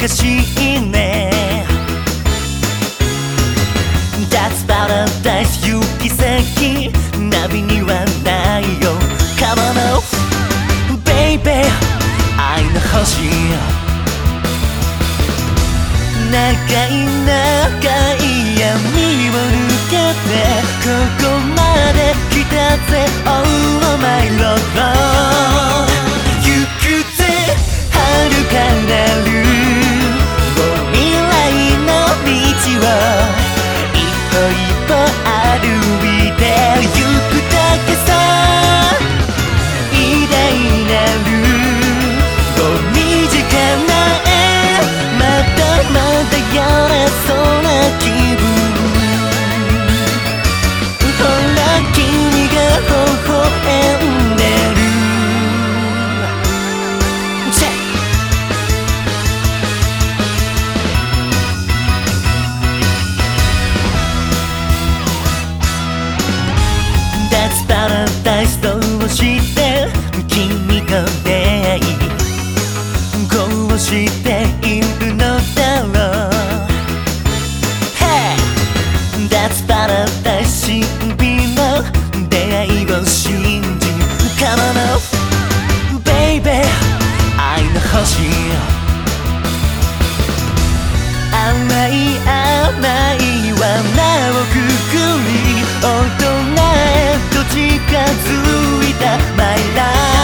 かしいね。 That's paradise 行き先ナビにはないよ。 Come on off baby 愛の星。長い長い闇を抜けてここまで来たぜ Oh my love 行くぜ遥かなるもう未来の道を一歩一歩歩いてゆくだけさ。偉大なるもう身近なまだまだやれそうな気分。ほら君が微笑んでる。That's paradise どうして君と出会いこうしているのだろう。 Hey That's paradise 神秘の出会いを信じ Come on off baby 愛の星。甘い甘い罠をくぐり大人へと近づいた My love